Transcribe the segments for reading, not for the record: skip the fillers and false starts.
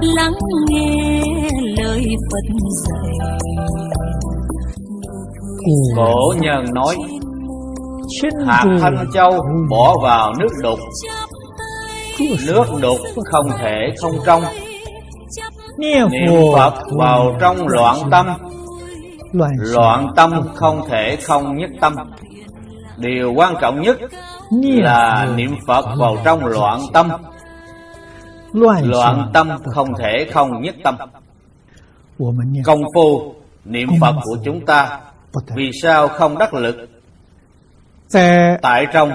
lắng nghe lời Phật dạy. Cổ nhân nói, hạt thanh châu bỏ vào nước đục, nước đục không thể không trong. Niệm Phật vào trong loạn tâm, loạn tâm không thể không nhất tâm. Điều quan trọng nhất là niệm Phật vào trong loạn tâm. Loạn tâm không thể không nhất tâm. Công phu niệm Phật của chúng ta vì sao không đắc lực? Tại trong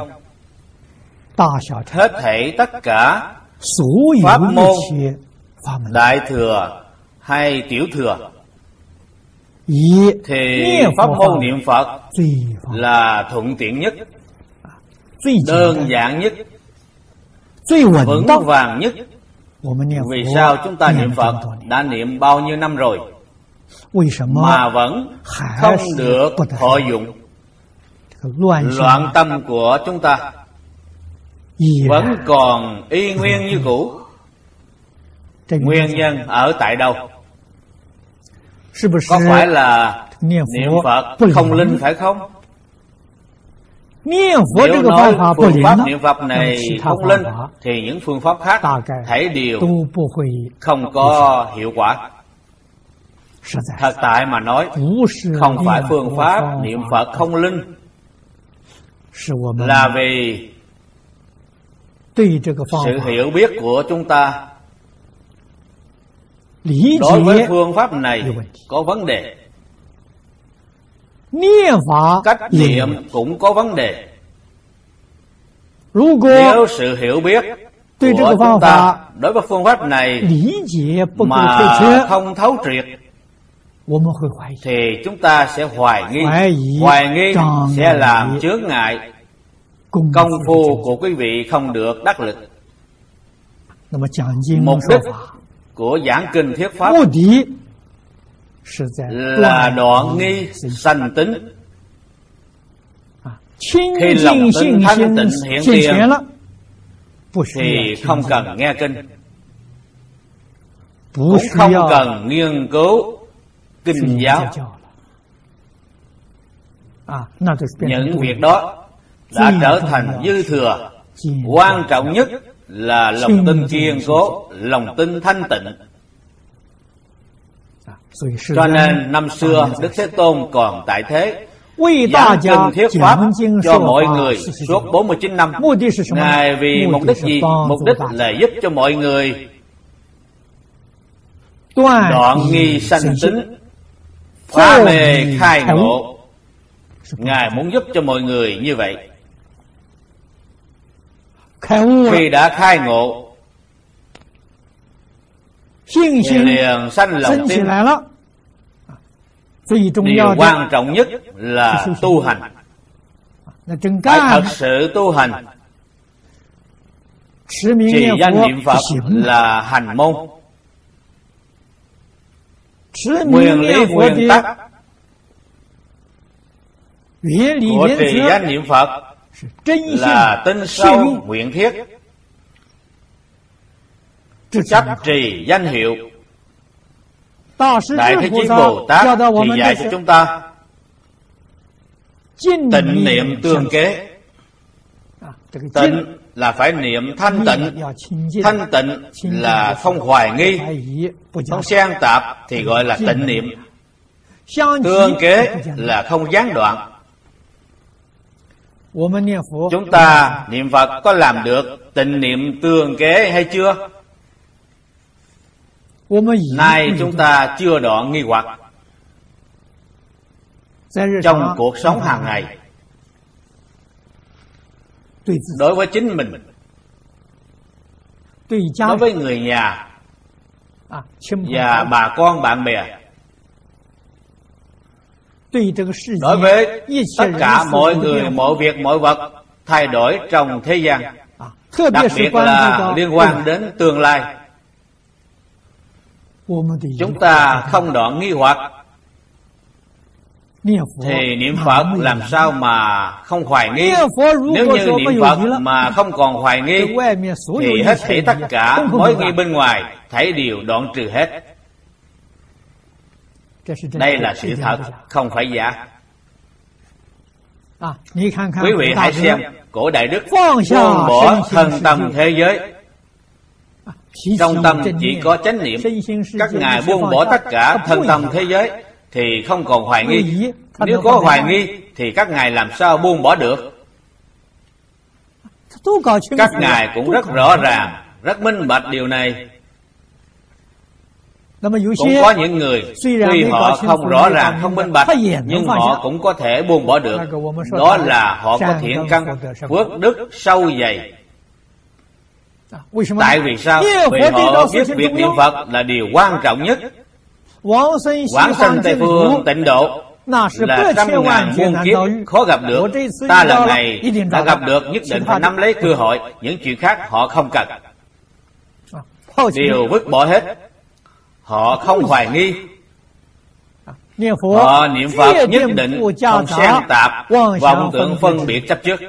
hết thảy tất cả pháp môn, đại thừa hay tiểu thừa, thì pháp môn niệm Phật là thuận tiện nhất, đơn giản nhất, vững vàng nhất. Vì sao chúng ta niệm Phật đã niệm bao nhiêu năm rồi mà vẫn không được thọ dụng? Loạn tâm của chúng ta vẫn còn y nguyên như cũ. Nguyên nhân ở tại đâu? Có phải là niệm Phật không linh phải không? Nếu nói phương pháp niệm Phật này không linh thì những phương pháp khác thảy đều không có hiệu quả. Thật tại mà nói, không phải phương pháp niệm Phật không linh, là vì sự hiểu biết của chúng ta đối với phương pháp này có vấn đề. Cách niệm cũng có vấn đề. Nếu sự hiểu biết của chúng ta đối với phương pháp này mà không thấu triệt thì chúng ta sẽ hoài nghi. Hoài nghi sẽ làm chướng ngại công phu của quý vị không được đắc lực. Mục đích của giảng kinh thuyết pháp là đoạn nghi sanh tính. Khi lòng tin thanh tịnh hiện tiền thì không cần nghe kinh, cũng không cần nghiên cứu kinh giáo. Những việc đó đã trở thành dư thừa. Quan trọng nhất là lòng tin kiên cố, lòng tin thanh tịnh. Cho nên năm xưa Đức Thế Tôn còn tại thế, giảng kinh thuyết pháp cho mọi người suốt 49 năm. Ngài vì mục đích gì? Mục đích là giúp cho mọi người đoạn nghi sanh tính, phá mê khai ngộ. Ngài muốn giúp cho mọi người như vậy. Khi đã khai ngộ thì liền sanh lòng tin. Điều quan trọng nhất là tu hành. Phải thật sự tu hành. Trì danh niệm Phật là hành môn. Nguyên lý nguyên tắc của trì danh niệm Phật là tinh sâu nguyện thiết. Chấp trì danh hiệu. Đại Thế Chí Bồ Tát thì dạy cho chúng ta tịnh niệm tương kế. Tịnh là phải niệm thanh tịnh. Thanh tịnh là không hoài nghi, không xen tạp thì gọi là tịnh niệm. Tương kế là không gián đoạn. Chúng ta niệm Phật có làm được tịnh niệm tương kế hay chưa? Nay chúng ta chưa đoạn nghi hoặc. Trong cuộc sống hàng ngày, đối với chính mình, đối với người nhà và bà con bạn bè, đối với tất cả mọi người, mọi việc, mọi vật thay đổi trong thế gian, đặc biệt là liên quan đến tương lai, chúng ta không đoạn nghi hoặc thì niệm Phật làm sao mà không hoài nghi? Nếu như niệm Phật mà không còn hoài nghi thì hết thảy tất cả mối nghi bên ngoài thảy đều đoạn trừ hết. Đây là sự thật, không phải giả. Quý vị hãy xem cổ Đại Đức buông bỏ thân tâm thế giới, trong tâm chỉ có chánh niệm. Các ngài buông bỏ tất cả thân tâm thế giới thì không còn hoài nghi. Nếu có hoài nghi thì các ngài làm sao buông bỏ được? Các ngài cũng rất rõ ràng, rất minh bạch điều này. Cũng có những người tuy họ không rõ ràng, không minh bạch, nhưng họ cũng có thể buông bỏ được. Đó là họ có thiện căn, phước đức sâu dày. Tại vì sao? Vì họ biết việc niệm Phật là điều quan trọng nhất. Quảng sanh Tây Phương Tịnh Độ là trăm ngàn muôn kiếp khó gặp được. Ta lần này đã gặp được, nhất định phải nắm lấy cơ hội. Những chuyện khác họ không cần, đều vứt bỏ hết. Họ không hoài nghi. Họ niệm Phật nhất định không xen tạp, vọng tưởng phân biệt chấp trước,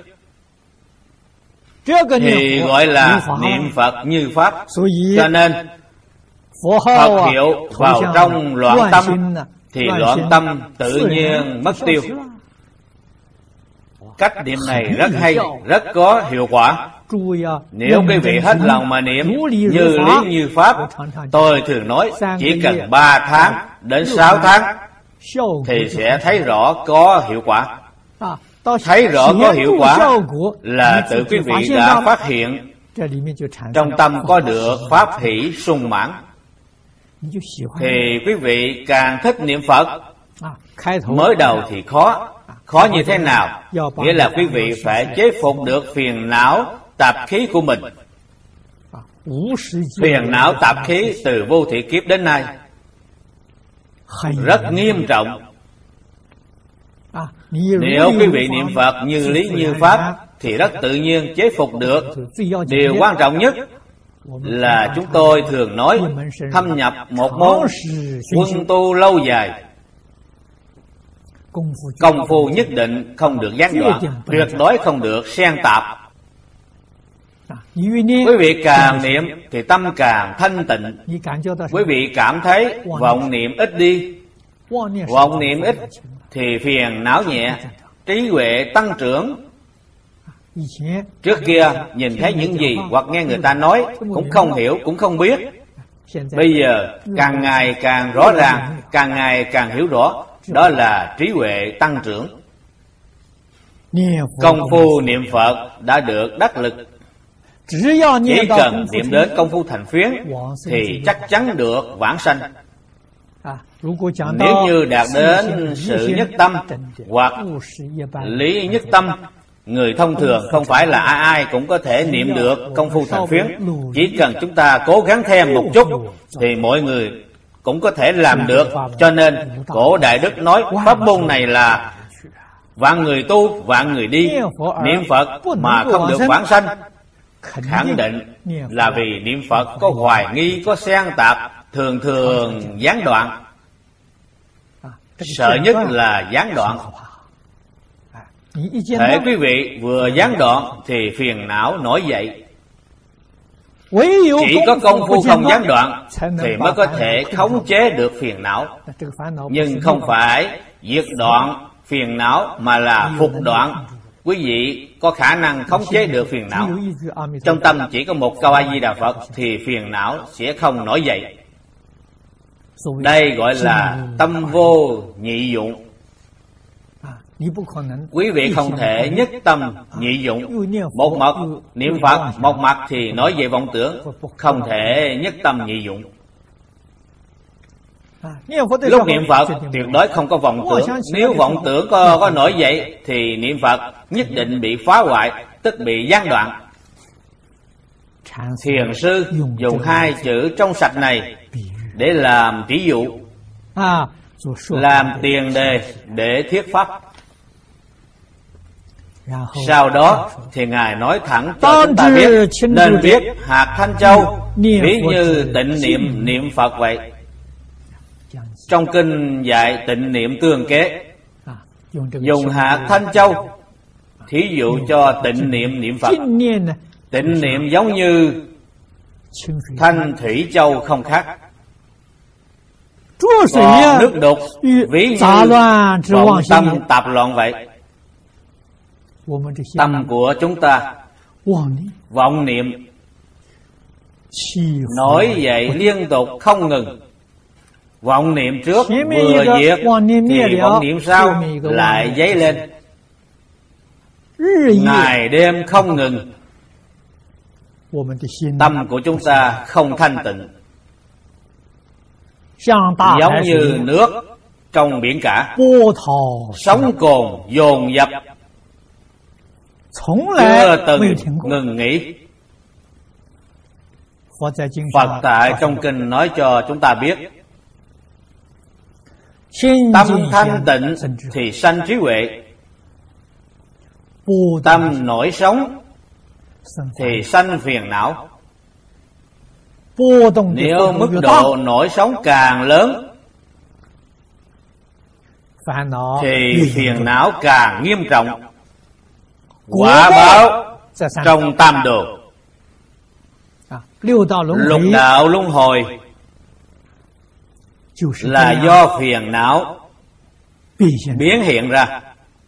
thì gọi là niệm Phật như Pháp. Cho nên Phật hiệu vào trong loạn tâm thì loạn tâm tự nhiên mất tiêu. Cách niệm này rất hay, rất có hiệu quả. Nếu quý vị hết lòng mà niệm như lý như Pháp, tôi thường nói chỉ cần 3 tháng đến 6 tháng thì sẽ thấy rõ có hiệu quả. Thấy rõ có hiệu quả là tự quý vị đã phát hiện trong tâm có được pháp hỷ sung mãn, thì quý vị càng thích niệm Phật. Mới đầu thì khó. Khó như thế nào? Nghĩa là quý vị phải chế phục được phiền não tạp khí của mình. Phiền não tạp khí từ vô thị kiếp đến nay rất nghiêm trọng. Nếu quý vị niệm Phật như lý như Pháp thì rất tự nhiên chế phục được. Điều quan trọng nhất là chúng tôi thường nói thâm nhập một môn, quân tu lâu dài. Công phu nhất định không được gián đoạn, tuyệt đối không được xen tạp. Quý vị càng niệm thì tâm càng thanh tịnh. Quý vị cảm thấy vọng niệm ít đi. Vọng niệm ít thì phiền não nhẹ, trí huệ tăng trưởng. Trước kia nhìn thấy những gì hoặc nghe người ta nói cũng không hiểu, cũng không biết. Bây giờ càng ngày càng rõ ràng, càng ngày càng hiểu rõ. Đó là trí huệ tăng trưởng. Công phu niệm Phật đã được đắc lực. Chỉ cần niệm đến công phu thành phiến thì chắc chắn được vãng sanh. Nếu như đạt đến sự nhất tâm hoặc lý nhất tâm, người thông thường không phải là ai ai cũng có thể niệm được công phu thành phiến. Chỉ cần chúng ta cố gắng thêm một chút thì mọi người cũng có thể làm được. Cho nên cổ Đại Đức nói pháp môn này là vạn người tu, vạn người đi. Niệm Phật mà không được vãng sanh, khẳng định là vì niệm Phật có hoài nghi, có xen tạp, thường thường gián đoạn. Sợ nhất là gián đoạn. Thể quý vị vừa gián đoạn thì phiền não nổi dậy. Chỉ có công phu không gián đoạn thì mới có thể khống chế được phiền não. Nhưng không phải diệt đoạn phiền não mà là phục đoạn. Quý vị có khả năng khống chế được phiền não. Trong tâm chỉ có một câu A Di Đà Phật thì phiền não sẽ không nổi dậy. Đây gọi là tâm vô nhị dụng. Quý vị không thể nhất tâm nhị dụng. Một mật niệm Phật, một mặt thì nói về vọng tưởng, không thể nhất tâm nhị dụng. Lúc niệm Phật tuyệt đối không có vọng tưởng. Nếu vọng tưởng có nổi dậy thì niệm Phật nhất định bị phá hoại, tức bị gián đoạn. Thiền sư dùng 2 chữ trong sạch này để làm ví dụ, làm tiền đề để thuyết pháp. Sau đó thì Ngài nói thẳng cho chúng ta biết nên biết hạt Thanh Châu ví như tịnh niệm niệm Phật vậy. Trong kinh dạy tịnh niệm tương kế. dùng hạt thanh châu thí dụ cho tịnh niệm niệm Phật. Tịnh niệm giống như thanh thủy châu không khác. Còn nước đục ví như vọng tâm tạp loạn vậy. Tâm của chúng ta vọng niệm nổi dậy liên tục không ngừng. Vọng niệm trước vừa diệt thì vọng niệm sau lại dấy lên. Ngày đêm không ngừng. Tâm của chúng ta không thanh tịnh, giống như nước trong biển cả, sóng cồn dồn dập, chưa từng ngừng nghỉ. Phật tại trong kinh nói cho chúng ta biết, tâm thanh tịnh thì sanh trí huệ, tâm nổi sóng thì sanh phiền não. Nếu mức độ nổi sóng càng lớn thì phiền não càng nghiêm trọng. Quả báo trong tam đồ, lục đạo luân hồi là do phiền não biến hiện ra.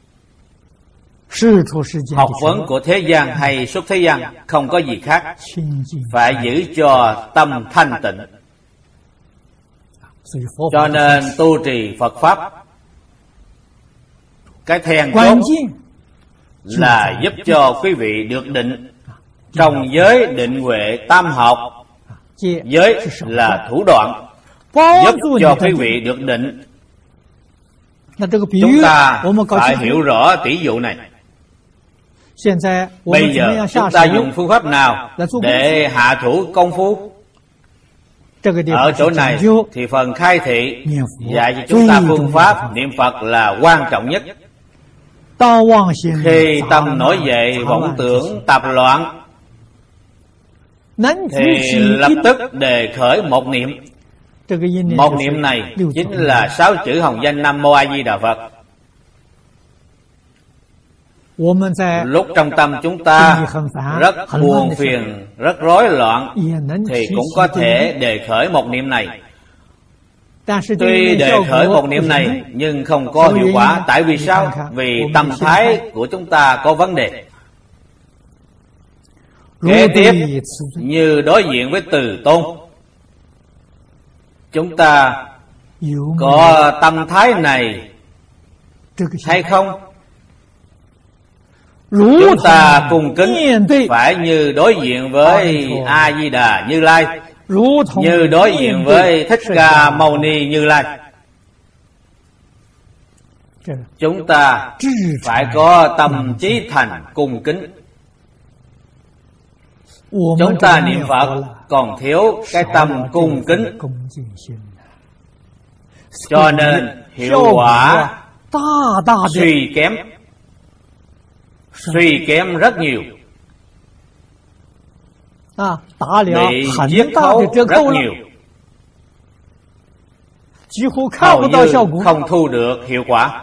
Học vấn của thế gian hay xuất thế gian không có gì khác, phải giữ cho tâm thanh tịnh. Cho nên tu trì Phật Pháp, cái then chốt là giúp cho quý vị được định. Trong giới định huệ tam học, giới là thủ đoạn giúp cho quý vị được định. Chúng ta phải hiểu rõ tỷ dụ này. Bây giờ chúng ta dùng phương pháp nào để hạ thủ công phu? Ở chỗ này thì phần khai thị dạy cho chúng ta phương pháp niệm Phật là quan trọng nhất. Khi tâm nổi dậy vọng tưởng tạp loạn thì lập tức đề khởi một niệm. Một niệm này chính là 6 chữ hồng danh Nam Mô A Di Đà Phật. Lúc trong tâm chúng ta rất buồn phiền, rất rối loạn thì cũng có thể đề khởi một niệm này. Tuy đề khởi một niệm này nhưng không có hiệu quả. Tại vì sao? Vì tâm thái của chúng ta có vấn đề. Kế tiếp như đối diện với Từ Tôn, chúng ta có tâm thái này hay không? Chúng ta cung kính phải như đối diện với A Di Đà Như Lai, như đối diện với Thích Ca Mâu Ni Như Lai. Chúng ta phải có tâm chí thành cung kính. Chúng ta niệm Phật còn thiếu cái tâm cung kính, cho nên hiệu quả suy kém rất nhiều, bị giết khấu rất nhiều, hầu như không thu được hiệu quả.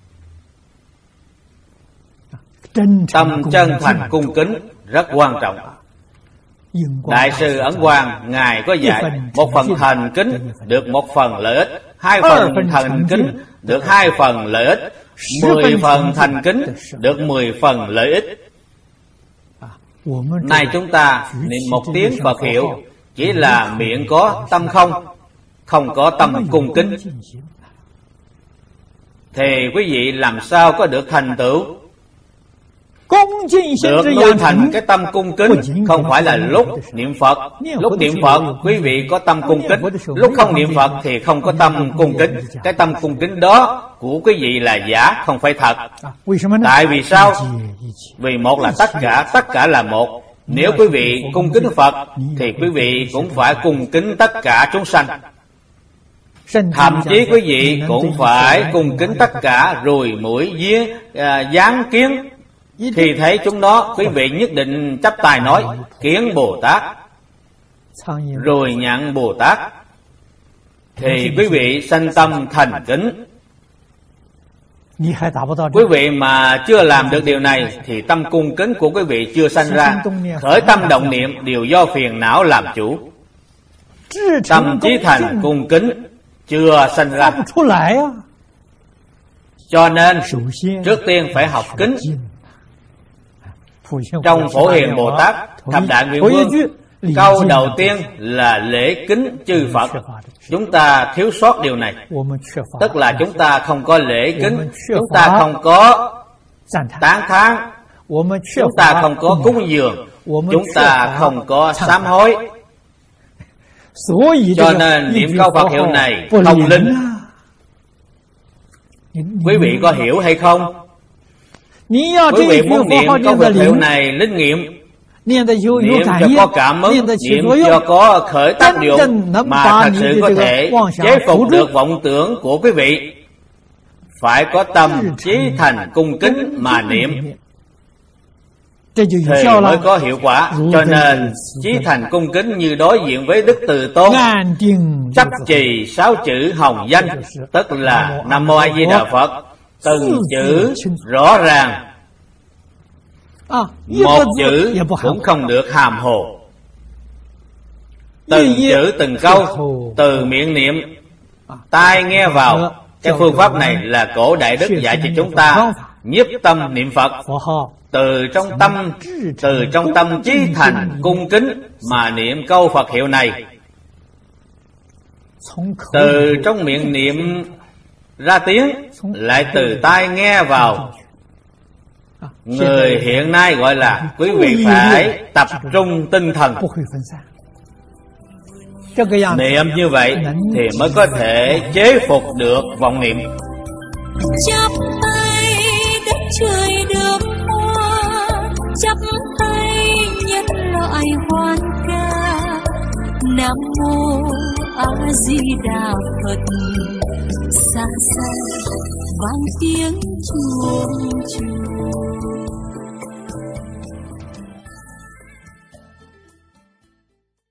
Tâm chân thành cung kính rất quan trọng. Đại sư Ấn Quang Ngài có dạy, một phần thành kính được một phần lợi ích, 2 phần thành kính được 2 phần lợi ích, 10 phần thành kính được 10 phần lợi ích. Nay chúng ta niệm một tiếng Phật hiệu chỉ là miệng có tâm không có tâm cung kính, thì quý vị làm sao có được thành tựu? Được nuôi thành cái tâm cung kính không phải là lúc niệm Phật. Lúc niệm Phật quý vị có tâm cung kính, lúc không niệm Phật thì không có tâm cung kính. Cái tâm cung kính đó của quý vị là giả, không phải thật. Tại vì sao? Vì một là tất cả là một. Nếu quý vị cung kính Phật thì quý vị cũng phải cung kính tất cả chúng sanh. Thậm chí quý vị cũng phải cung kính tất cả ruồi muỗi vía gián kiến. Thì thấy chúng nó, quý vị nhất định chắp tay nói Kiến Bồ Tát, rồi nhận Bồ Tát, thì quý vị sanh tâm thành kính. Quý vị mà chưa làm được điều này thì tâm cung kính của quý vị chưa sanh ra. Khởi tâm động niệm đều do phiền não làm chủ. Tâm chí thành cung kính chưa sanh ra. Cho nên trước tiên phải học kính. Trong Phổ Hiền Bồ Tát Thập Đại Nguyện Vương, câu đầu tiên là lễ kính chư Phật. Chúng ta thiếu sót điều này. Tức là chúng ta không có lễ kính, chúng ta không có tán thán, chúng ta không có cúng dường, chúng ta không có sám hối. Cho nên niệm câu Phật hiệu này không linh. Quý vị có hiểu hay không? Quý vị muốn niệm câu Phật hiệu này linh nghiệm, niệm cho có cảm ứng, niệm cho có khởi tác dụng, mà thật sự có thể chế phục được vọng tưởng của quý vị. Phải có tâm chí thành cung kính mà niệm thì mới có hiệu quả. Cho nên chí thành cung kính như đối diện với Đức Từ Tôn, chấp trì 6 chữ hồng danh, tức là Nam Mô A Di Đà Phật. Từng chữ rõ ràng, một chữ cũng không được hàm hồ. Từng chữ từng câu, từ miệng niệm, tai nghe vào. Cái phương pháp này là Cổ Đại Đức dạy cho chúng ta nhiếp tâm niệm Phật. Từ trong tâm chí thành cung kính mà niệm câu Phật hiệu này. Từ trong miệng niệm ra tiếng, lại từ tai nghe vào. Người hiện nay gọi là quý vị phải tập trung tinh thần. Niệm như vậy thì mới có thể chế phục được vọng niệm. Chắp tay đất trời được hoa, chắp tay nhân loại hoan ca. Nam Mô A Di Đà Phật. Xa xa vang tiếng chuông chùa.